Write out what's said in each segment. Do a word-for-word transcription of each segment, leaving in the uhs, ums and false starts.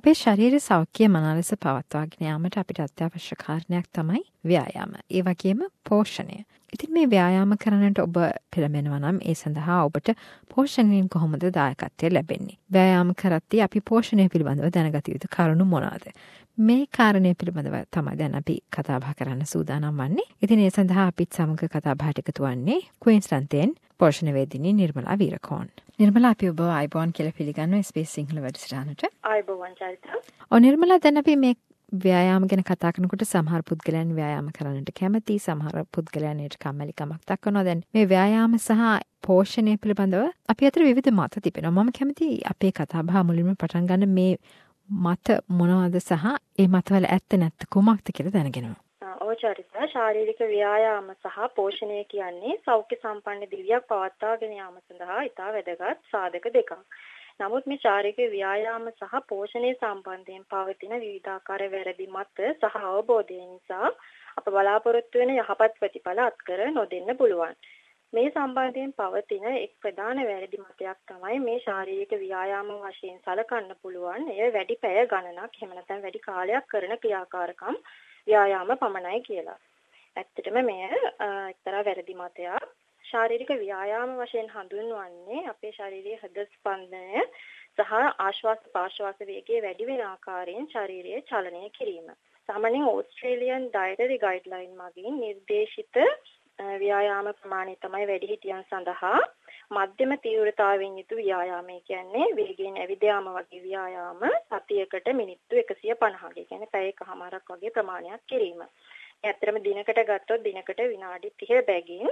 අපේ ශරීර සෞඛ්‍ය මනා ලෙස පවත්වාගෙන යාමට අපිට අත්‍යවශ්‍ය කාරණයක් තමයි ව්‍යායාම. ඒ වගේම පෝෂණය. ඉතින් මේ ව්‍යායාම කරන්නට ඔබ පෙළඹෙනවා නම් ඒ සඳහා ඔබට පෝෂණයෙන් කොහොමද දායකත්වය ලැබෙන්නේ? ව්‍යායාම කරද්දී අපි පෝෂණය පිළිබඳව දැනගත යුතු කරුණු මොනවාද? මේ කාරණය පිළිබඳව තමයි දැන් අපි කතා බහ කරන්න සූදානම් වන්නේ. ඉතින් ඒ සඳහා අපිත් සමග කතා බහට එකතු වන්නේ ක්වීන්ස්ලන්තයෙන් පෝෂණ වේදිනී නිර්මලා වීරකෝන්. නිර්මලා අපි ඔබ ආයිබෝන් කියලා පිළිගන්නවා එස් බී එස් සිංහල වැඩසටහනට. ආයිබෝන් චරිතා. ඔව් නිර්මලා දැන් අපි මේ ව්‍යායාම ගැන කතා කරනකොට සමහර පුද්ගලයන් ව්‍යායාම කරන්නට කැමති, සමහර පුද්ගලයන් ඒට කම්මැලිකමක් දක්වනවා. දැන් මේ ව්‍යායාම සහ පෝෂණය පිළිබඳව අපි අතර විවිධ මත තිබෙනවා. මම කැමති අපේ කතා බහ මුලින්ම පටන් ගන්න මේ මත මොනවද සහ ඒ මතවල ඇත්ත නැත්ත කුමක්ද කියලා දැනගෙනවා. ඔව් චරිතා, ශාරීරික ව්‍යායාම සහ පෝෂණය කියන්නේ සෞඛ්‍ය සම්පන්න දිවියක් පවත්වාගෙන යාම සඳහා ඉතා වැදගත් සාධක දෙකක්. නමුත් මේ ශාරීරික ව්‍යායාම සහ පෝෂණය සම්බන්ධයෙන් පවතින විවිධාකාර වැරදි මත සහ අවබෝධය නිසා අප බලාපොරොත්තු වෙන යහපත් ප්‍රතිඵල අත්කර නොදෙන්න පුළුවන්. මේ සම්බන්ධයෙන් පවතින එක් ප්‍රධාන වැරදි මතයක් තමයි මේ ශාරීරික ව්‍යායාම වශයෙන් සලකන්න පුළුවන් එය වැඩි පැය ගණනක් එහෙම නැත්නම් වැඩි කාලයක් කරන ක්‍රියාකාරකම් ව්‍යායාම පමණයි කියලා. ඇත්තටම මෙය එක්තරා වැරදි මතයක්. ශාරීරික ව්‍යායාම වශයෙන් හඳුන්වන්නේ අපේ ශාරීරික හෘද ස්පන්දනය සහ ආශ්වාස ප්‍රාශ්වාස වේගය වැඩි වෙන ආකාරයෙන් ශාරීරිය චලනය කිරීම. සාමාන්‍යයෙන් ඕස්ට්‍රේලියන් ඩයටරි ගයිඩ්ලයින් මගින් නිර්දේශිත ව්‍යායාම ප්‍රමාණය තමයි වැඩිහිටියන් සඳහා මධ්‍යම තීව්‍රතාවයෙන් යුතු ව්‍යායාමය කියන්නේ වේගයෙන් ඇවිද යාම වගේ ව්‍යායාම සතියකට මිනිත්තු එකසිය පනහක. ඒ කියන්නේ පැය එකහමාරක් වගේ ප්‍රමාණයක් කිරීම. මේ ඇත්තටම දිනකට ගත්තොත් දිනකට විනාඩි තිහ බැගින්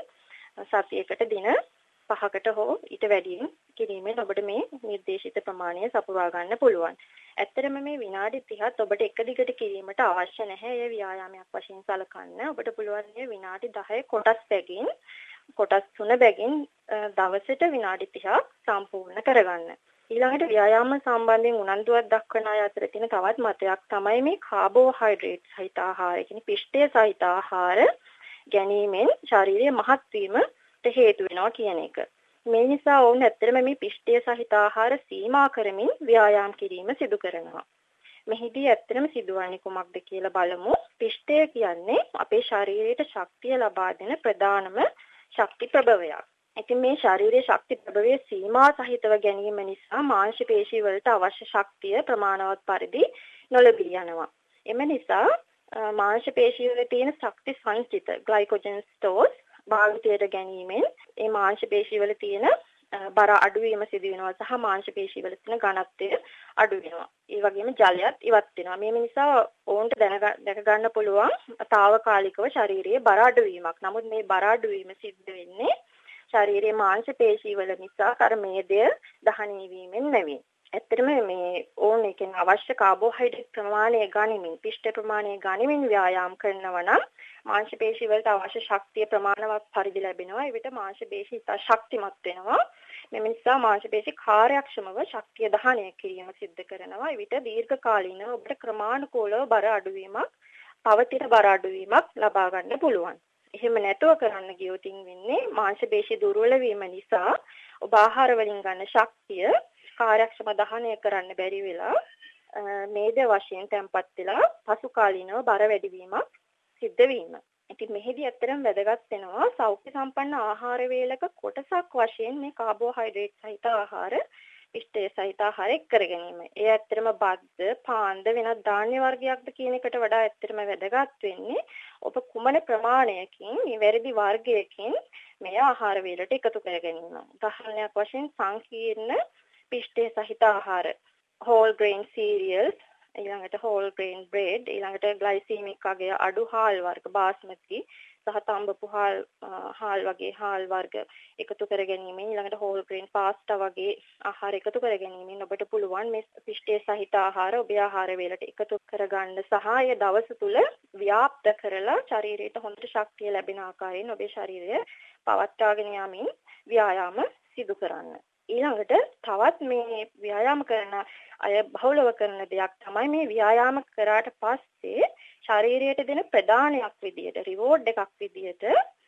සතියකට දින පහකට හෝ ඊට වැඩියෙන් කිරීමෙන් ඔබට මේ නිර්දේශිත ප්‍රමාණය සපුරා ගන්න පුළුවන්. ඇත්තටම මේ විනාඩි තිහත් ඔබට එක දිගට කිරීමට අවශ්‍ය නැහැ. ඒ ව්‍යායාමයක් වශයෙන් සලකන්න. ඔබට පුළුවන් මේ විනාඩි දහය කොටස් බැගින් කොටස් තුන බැගින් දවසට විනාඩි තිහක් සම්පූර්ණ කරගන්න. ඊළඟට ව්‍යායාම සම්බන්ධයෙන් උනන්දුවක් දක්වන අය අතර තියෙන තවත් මතයක් තමයි මේ කාබෝහයිඩ්‍රේට් සහිත ආහාර, කියන්නේ පිෂ්ඨය සහිත ආහාර ගැනීමෙන් ශාරීරික මහත් වීමට හේතු වෙනවා කියන එක. මේ නිසා ඔවුන් ඇත්තටම මේ පිෂ්ඨය සහිත ආහාර සීමා කරමින් ව්‍යායාම කිරීම සිදු කරනවා. මෙහිදී ඇත්තටම සිදුවන්නේ කුමක්ද කියලා බලමු. පිෂ්ඨය කියන්නේ අපේ ශරීරයට ශක්තිය ලබා දෙන ප්‍රධානම ශක්ති ප්‍රභවයක්. ඉතින් මේ ශාරීරික ශක්ති ප්‍රභවය සීමා සහිතව ගැනීම නිසා මාංශ පේශී වලට අවශ්‍ය ශක්තිය ප්‍රමාණවත් පරිදි නොලැබී යනවා. එම නිසා මාංශ පේශී වල තියෙන ශක්ති සංචිත ග්ලයිකෝජන් ස්ටෝර්ස් භාවිතයට ගැනීමෙන් මේ මාංශ පේශී වල තියෙන බර අඩුවීම සිදු වෙනවා සහ මාංශ පේශී වල තියෙන ඝනත්වය අඩු වෙනවා. ඒ වගේම ජලයත් ඉවත් වෙනවා. මේ නිසා ඕන්ට දැක ගන්න පුළුවන් తాවකාලිකව ශාරීරියේ බර අඩුවීමක්. නමුත් මේ බර අඩුවීම සිද්ධ වෙන්නේ ශාරීරියේ මාංශ පේශී වල නිසා කර මේදය දහනය වීමෙන් නෙවෙයි. ඇත්තටම මේ ඕන එකෙන් අවශ්‍ය කාබෝහයිඩ්‍රේට් ප්‍රමාණය ගනිමින් පිෂ්ඨ ප්‍රමාණය ගනිමින් ව්‍යායාම කරනවා නම් මාංශ පේශී වලට අවශ්‍ය ශක්තිය ප්‍රමාණවත් පරිදි ලැබෙනවා. ඒ විට මාංශ පේශී ඉතා ශක්තිමත් වෙනවා. මේ නිසා මාංශ පේශී කාර්යක්ෂමව ශක්තිය දහනය කිරීම සිද්ධ කරනවා. ඒ විට දීර්ඝ කාලීනව ඔබට ක්‍රමානුකූලව බර අඩුවීමක්, පවතින බර අඩුවීමක් ලබා ගන්න පුළුවන්. එහෙම නැතුව කරන්න ගියොත් වෙන්නේ මාංශ පේශී දුර්වල වීම නිසා ඔබ ආහාර වලින් ගන්න ශක්තිය කාර්යක්ෂම දහනය කරන්න බැරි වෙලා මේද වශයෙන් තැම්පත් වෙලා පසු කාලීනව බර වැඩි වීමක් සිද්ධ වීම. ඉතින් මෙහිදී ඇත්තටම වැදගත් වෙනවා සෞඛ්‍ය සම්පන්න ආහාර වේලක කොටසක් වශයෙන් මේ කාබෝහයිඩ්‍රේට් සහිත ආහාර, පිෂ්ඨය සහිත ආහාර එක් කර ගැනීම. ඒ ඇත්තටම බද්ද, පාන්ද වෙනත් ධාන්‍ය වර්ගයක්ද කියන එකට වඩා ඇත්තටම වැදගත් වෙන්නේ ඔබ කුමන ප්‍රමාණයකින් මේ වැරදි වර්ගයකින් මේ ආහාර වේලට එකතු කර ගැනීම. උදාහරණයක් වශයෙන් සංකීර්ණ පිෂ්ඨය සහිත ආහාර, whole grain cereals, ඊළඟට whole grain bread, ඊළඟට glycemic අගය අඩු හාල් වර්ග බාස්මති සහ තඹපු හාල් හාල් වගේ හාල් වර්ග එකතු කර ගැනීමෙන් ඊළඟට whole grain pasta වගේ ආහාර එකතු කර ගැනීමෙන් ඔබට පුළුවන් මේ පිෂ්ඨය සහිත ආහාර ඔබේ ආහාර වේලට එකතු කරගන්න සහ ඒ දවස තුල ව්‍යාප්ත කරලා ශරීරයට හොඳට ශක්තිය ලැබෙන ආකාරයෙන් ඔබේ ශරීරය පවත්වාගෙන යාමින් ව්‍යායාම සිදු කරන්න. ඊළඟට තවත් මේ ව්‍යායාම කරන අය බහුලව කරන දෙයක් තමයි මේ ව්‍යායාම කරාට පස්සේ ශරීරයට දෙන ප්‍රදානයක් විදියට, රිවෝඩ් එකක් විදියට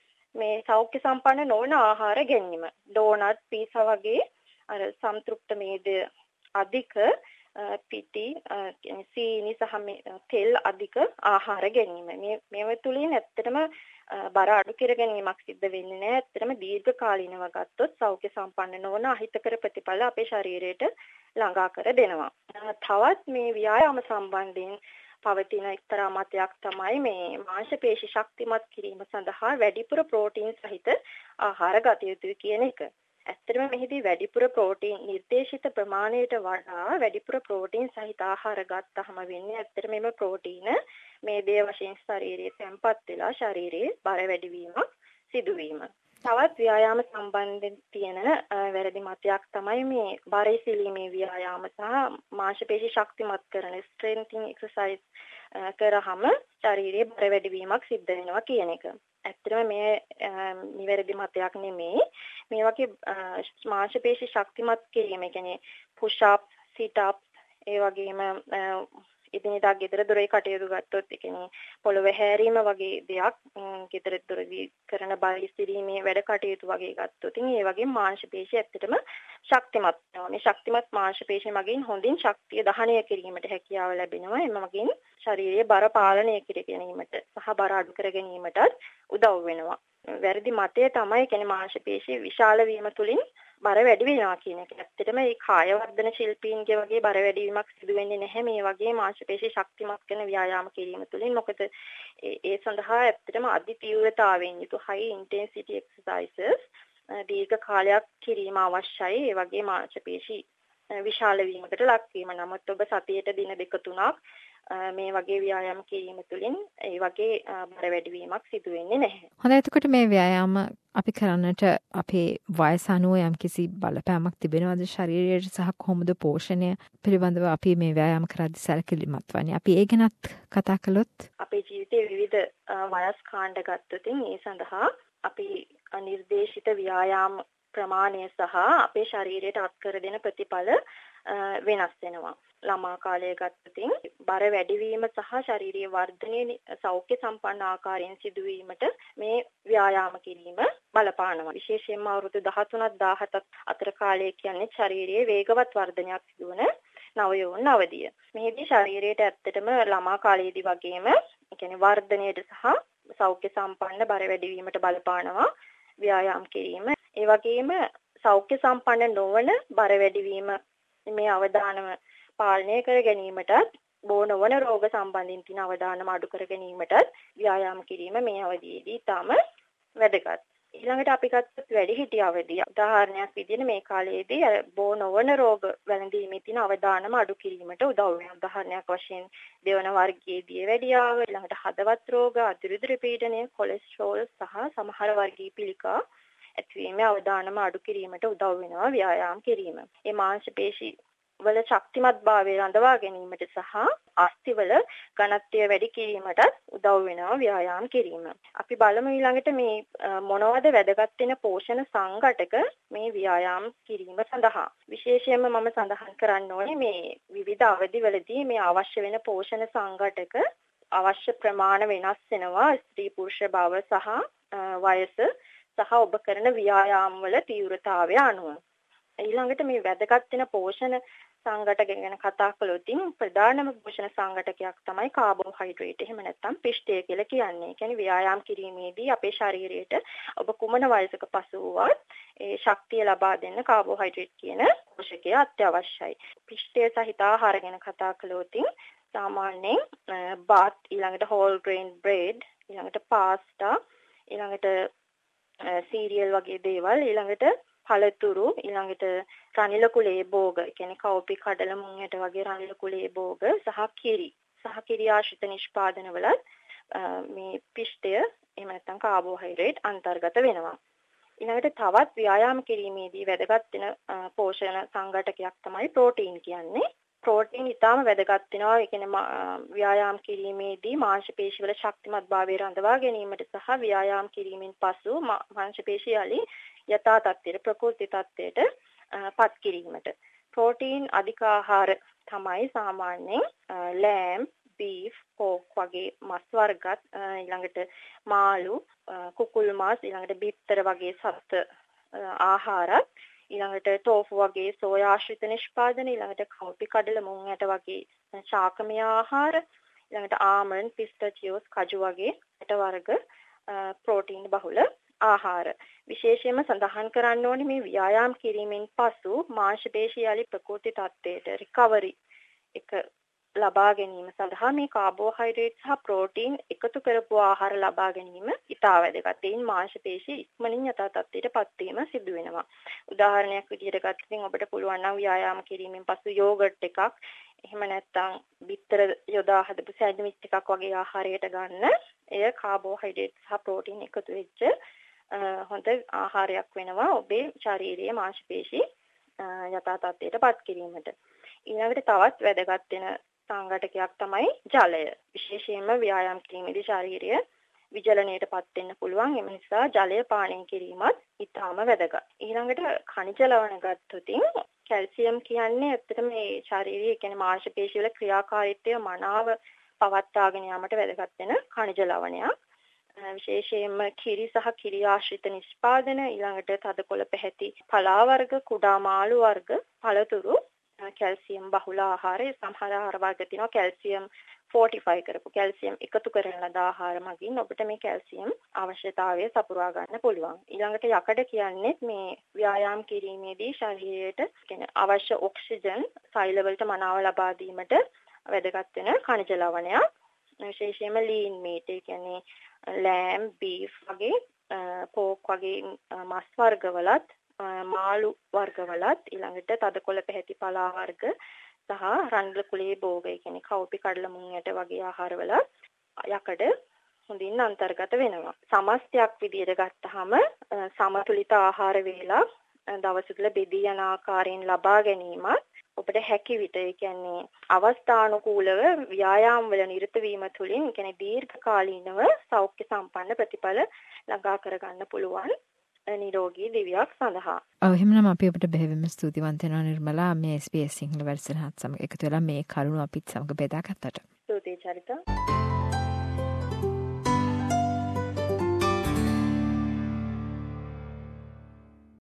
මේ සෞඛ්‍ය සම්පන්න නොවන ආහාර ගැනීම. ඩෝනට්, පීසා වගේ අර සම්තෘප්ත මේද අධික පිටි සීනි සහ තෙල් අධික ආහාර ගැනීම. මේ මේව තුලින් ඇත්තටම බර අඩු කර ගැනීමක් සිද්ධ වෙන්නේ නැහැ. ඇත්තටම දීර්ඝ කාලීනව ගත්තොත් සෞඛ්‍ය සම්පන්න නොවන අහිතකර ප්‍රතිඵල අපේ ශරීරයට ළඟා කර දෙනවා. තවත් මේ ව්‍යායාම සම්බන්ධයෙන් පවතින එක්තරා මතයක් තමයි මේ මාංශ පේශි ශක්තිමත් කිරීම සඳහා වැඩිපුර ප්‍රෝටීන් සහිත ආහාර ගත යුතුයි කියන එක. ඇත්තටම මෙහිදී වැඩිපුර ප්‍රෝටීන් නිර්දේශිත ප්‍රමාණයට වඩා වැඩිපුර ප්‍රෝටීන් සහිත ආහාර ගත්තහම වෙන්නේ ඇත්තටම මේ ප්‍රෝටීන මේ දේ වශයෙන් ශරීරයේ තැම්පත් වෙලා ශරීරයේ බර වැඩිවීමක් සිදුවීම. තවත් ව්‍යායාම සම්බන්ධයෙන් තියෙන වැරදි මතයක් තමයි මේ බර ඉසිලීමේ ව්‍යායාම සහ මාංශපේශි ශක්තිමත් කරන ස්ට්‍රෙන්තින් එක්සර්සයිස් කරාම ශරීරයේ බර වැඩිවීමක් සිද්ධ වෙනවා කියන එක. ඇත්තටම මේ නිවැරදි මතයක් නෙමෙයි. මේ වගේ මාංශපේශි ශක්තිමත් කිරීම, ඒ කියන්නේ පුෂ් අප්, සිට් අප්, ඒ වගේම ඉදිනදා ගෙදර දොරේ කටයුතු ගත්තොත් ඒ කියන්නේ පොළොව හැරීම වගේ දෙයක් ගෙදර දොරදී කරන බර ඉස්තිරීමේ වැඩ කටයුතු වගේ ගත්තොත් ඒ වගේ මාංශපේශි ඇත්තටම ශක්තිමත් වෙනවා. මේ ශක්තිමත් මාංශපේශි මගින් හොඳින් ශක්තිය දහනය කිරීමට හැකියාව ලැබෙනවා. එම මගින් ශරීරයේ බර පාලනය කර ගැනීමට සහ බර අඩු කර ගැනීමට උදව් වෙනවා. වැරදි මතය තමයි කියන්නේ මාංශපේශි විශාල වීම තුලින් බර වැඩි වෙනවා කියන එක. ඇත්තටම මේ කාය වර්ධන ශිල්පීන්ගේ වගේ බර වැඩිවීමක් සිදු වෙන්නේ නැහැ මේ වගේ මාංශපේශි ශක්තිමත් කරන ව්‍යායාම කිරීම තුළින්. මොකද ඒ සඳහා ඇත්තටම අධි තීව්‍රතාවයෙන් යුතු high intensity exercises දීර්ඝ කාලයක් කිරීම අවශ්‍යයි. ඒ වගේ මාංශපේශි විශාල වීමකට ලක් වීම. නමුත් ඔබ සතියේට දින දෙක තුනක් මේ වගේ ව්‍යායාම කිරීම තුළින් ඒ වගේ බර වැඩිවීමක් සිදු වෙන්නේ නැහැ. හොඳයි. එතකොට මේ ව්‍යායාම අපි කරන්නට අපේ වයස අනුව යම්කිසි බලපෑමක් තිබෙනවද ශරීරයට සහ කොහොමද පෝෂණය පිළිබඳව අපි මේ ව්‍යායාම කරද්දී සැලකිලිමත් වන්නේ? අපි ඒ ගැනත් කතා කළොත් අපේ ජීවිතයේ විවිධ වයස් කාණ්ඩ ගත්තොත් ඒ සඳහා අපි නිර්දේශිත ව්‍යායාම ප්‍රමාණය සහ අපේ ශරීරයට අත්කර දෙන ප්‍රතිඵල වෙනස් වෙනවා. ළමා කාලයේ ගත්තොත් බර වැඩිවීම සහ ශාරීරික වර්ධනයේ සෞඛ්‍ය සම්පන්න ආකාරයෙන් සිදුවීමට මේ ව්‍යායාම කිරීම බලපානවා. විශේෂයෙන්ම අවුරුදු දහතුනක් දාහතක් අතර කාලය කියන්නේ ශාරීරියේ වේගවත් වර්ධනයක් සිදුවන නවයෝන් අවධිය. මෙහිදී ශරීරයට ඇත්තටම ළමා කාලයේදී වගේම ඒ කියන්නේ වර්ධනයට සහ සෞඛ්‍ය සම්පන්න බර වැඩිවීමට බලපානවා ව්‍යායාම කිරීම. ඒ වගේම සෞඛ්‍ය සම්පන්න නොවන බර වැඩිවීම මේ අවදානම පාලනය කර ගැනීමටත් බෝ නොවන රෝග සම්බන්ධින් තියෙන අවදානම අඩු කර ගැනීමටත් ව්‍යායාම කිරීම මේ අවධියේදී තම වැදගත්. ඊළඟට අපි ගත්තොත් වැඩිහිටි අවධිය. උදාහරණයක් විදිහට මේ කාලයේදී බෝ නොවන රෝග වැළඳීමේ තියෙන අවදානම අඩු කිරීමට උදව් වෙනවා. උදාහරණයක් වශයෙන් දෙවන වර්ගයේ දියවැඩියාව, ඊළඟට හදවත් රෝග, අතිරිද්‍ර පීඩනය, කොලෙස්ටරෝල් සහ සමහර වර්ගීය පිළිකා ඇතිවීමේ අවදානම අඩු කිරීමට උදව් වෙනවා ව්‍යායාම කිරීම. මේ මාංශ පේශි වල ශක්තිමත්භාවය රඳවා ගැනීමට සහ අස්ථිවල ඝනත්වය වැඩි කිරීමට උදව් වෙනවා ව්‍යායාම කිරීම. අපි බලමු ඊළඟට මේ මොනවද වැදගත් වෙන පෝෂණ සංඝටක මේ ව්‍යායාම කිරීම සඳහා. විශේෂයෙන්ම මම සඳහන් කරන්න ඕනේ මේ විවිධ අවධිවලදී මේ අවශ්‍ය වෙන පෝෂණ සංඝටක අවශ්‍ය ප්‍රමාණ වෙනස් වෙනවා ස්ත්‍රී පුරුෂ බව සහ වයස සහ ඔබ කරන ව්‍යායාම වල තීව්‍රතාවය අනුව. ඊළඟට මේ වැදගත් වෙන පෝෂණ සංඝටක ගැන කතා කළොත් ප්‍රධානම පෝෂණ සංඝටකයක් තමයි කාබෝහයිඩ්‍රේට්. එහෙම නැත්නම් පිෂ්ඨය කියලා කියන්නේ. ඒ කියන්නේ ව්‍යායාම කිරීමේදී අපේ ශරීරයට ඔබ කුමන වයසක පසු වුවත් ඒ ශක්තිය ලබා දෙන්න කාබෝහයිඩ්‍රේට් කියන පෝෂකය අත්‍යවශ්‍යයි. පිෂ්ඨය සහිත ආහාර ගැන කතා කළොත් සාමාන්‍යයෙන් බත්, ඊළඟට හෝල් ග්‍රේන් බ්‍රෙඩ්, ඊළඟට පාස්ටා, ඊළඟට සීරියල් වගේ දේවල්, ඊළඟට පළතුරු, ඊළඟට රනිල කුලේ භෝග, ඒ කියන්නේ කව්පි, කඩල, මුං ඇට වගේ රනිල කුලේ භෝග සහ කිරි. සහ කිරි ආශ්‍රිත නිෂ්පාදනවල මේ පිෂ්ඨය එහෙම නැත්නම් කාබෝහයිඩ්‍රේට් අන්තර්ගත වෙනවා. ඊළඟට තවත් ව්‍යායාම කිරීමේදී වැදගත් වෙන පෝෂණ සංඝටකයක් තමයි ප්‍රෝටීන් කියන්නේ. ප්‍රෝටීන් ඉතාම වැදගත් වෙනවා. ඒ කියන්නේ ව්‍යායාම කිරීමේදී මාංශ පේශි වල ශක්තිමත්භාවය රඳවා ගැනීමට සහ ව්‍යායාම කිරීමෙන් පසු මාංශ පේශි යලි යථා තත්ත්වයට ප්‍රකෘති තත්ත්වයට පත් කිරීමට ප්‍රෝටීන් අධික ආහාර තමයි සාමාන්‍යයෙන් ලෑම්, බීෆ්, පෝක් වගේ මස් වර්ගත්, ඊළඟට මාළු, කුකුල් මාස්, ඊළඟට බිත්තර වගේ සත්ත්ව ආහාරත්, ඊළඟට ටෝෆු වගේ සෝයා ආශ්‍රිත නිෂ්පාදන, ඊළඟට කව්පි කඩල මුං ඇට වගේ ශාකමය ආහාර, ඊළඟට ආමන්ඩ්, පිස්තාචියෝස්, කජු වගේ ඇට වර්ග ප්‍රෝටීන් බහුල ආහාර. විශේෂයෙන්ම සඳහන් කරන්න ඕනේ මේ ව්‍යායාම කිරීමෙන් පසු මාංශ පේශී යලි ප්‍රකෘති තත්ත්වයට රිකවරි එක ලබා ගැනීම සඳහා මේ කාබෝහයිඩ්‍රේට් සහ ප්‍රෝටීන් එකතු කරපු ආහාර ලබා ගැනීම ඉතා වැදගත්. එයින් මාංශ පේශී ඉක්මනින් යථා තත්ත්වයට පත්වීම සිදු වෙනවා. උදාහරණයක් විදිහට ගත්තොත් ඔබට පුළුවන් නම් ව්‍යායාම කිරීමෙන් පසු යෝගට් එකක්, එහෙම නැත්නම් බිත්තර යොදා හදපු සෑන්ඩ්විච් එකක් වගේ ආහාරයට ගන්න. එය කාබෝහයිඩ්‍රේට් සහ ප්‍රෝටීන් එකතු වෙච්ච හොඳ ආහාරයක් වෙනවා ඔබේ ශාරීරික මාංශ පේශී යථා තත්ත්වයට පත් කිරීමට. ඊළඟට තවත් වැදගත් වෙන සංඝටකයක් තමයි ජලය. විශේෂයෙන්ම ව්‍යායාම කිරීමේදී ශාරීරික විජලනයට පත් වෙන්න පුළුවන්. එම නිසා ජලය පානය කිරීමත් ඉතාම වැදගත්. ඊළඟට ඛනිජ ලවණ ගත්තොත් කැල්සියම් කියන්නේ ඇත්තටම මේ ශාරීරික කියන්නේ මාංශ පේශී වල ක්‍රියාකාරීත්වය මනාව පවත්වාගෙන යාමට වැදගත් වෙන ඛනිජ ලවණයක්. විශේෂයෙන්ම කිරි සහ කිරි ආශ්‍රිත නිෂ්පාදන, ඊළඟට තදකොළ පැහැති පලා වර්ග, කුඩා මාළු වර්ග, පළතුරු, කැල්සියම් බහුල ආහාරය, සමහර ආහාර වර්ග තියෙනවා කැල්සියම් ෆෝටිෆයි කරපු කැල්සියම් එකතු කරන ලද ආහාර මගින් ඔබට මේ කැල්සියම් අවශ්‍යතාවය සපුරා ගන්න පුළුවන්. ඊළඟට යකඩ කියන්නේ මේ ව්‍යායාම කිරීමේදී ශරීරයට කියන්නේ අවශ්‍ය ඔක්සිජන් සෛල වලට මනාව ලබා දීමට වැදගත් වෙන ඛනිජ ලවණයක්. විශේෂයෙන්ම ලීන් මීට්, ඒ කියන්නේ ලෑම්, බීෆ් වගේ පෝක් වගේ මස් වර්ගවලත්, මාළු වර්ගවලත්, ඊළඟට තදකොළ පැහැති පලා වර්ග සහ රන්ගල කුලේ භෝග, ඒ කියන්නේ කව්පි කඩල මුං ඇට වගේ ආහාරවල යකඩ හොඳින් අන්තර්ගත වෙනවා. සමස්තයක් විදිහට ගත්තාම සමතුලිත ආහාර වේලා දවස තුළ බෙදී යන ආකාරයෙන් ලබා ගැනීමත් ඔබට හැකි විට, ඒ කියන්නේ අවස්ථානුකූලව ව්‍යායාම වල නිරත වීම තුළින්, ඒ කියන්නේ දීර්ඝ කාලීනව සෞඛ්‍ය සම්පන්න ප්‍රතිඵල ළඟා කරගන්න පුළුවන් නිරෝගී දිවියක් සඳහා. ඔව්, එහෙමනම් අපි ඔබට බෙහෙවින්ම ස්තුතිවන්ත වෙනවා නිර්මලා, මේ එස් බී එස් සිංහල වැඩසටහනත් සමග එකතු වෙලා මේ කරුණු අපිත් සමග බෙදාගත්තට. ස්තුතියි චරිතා.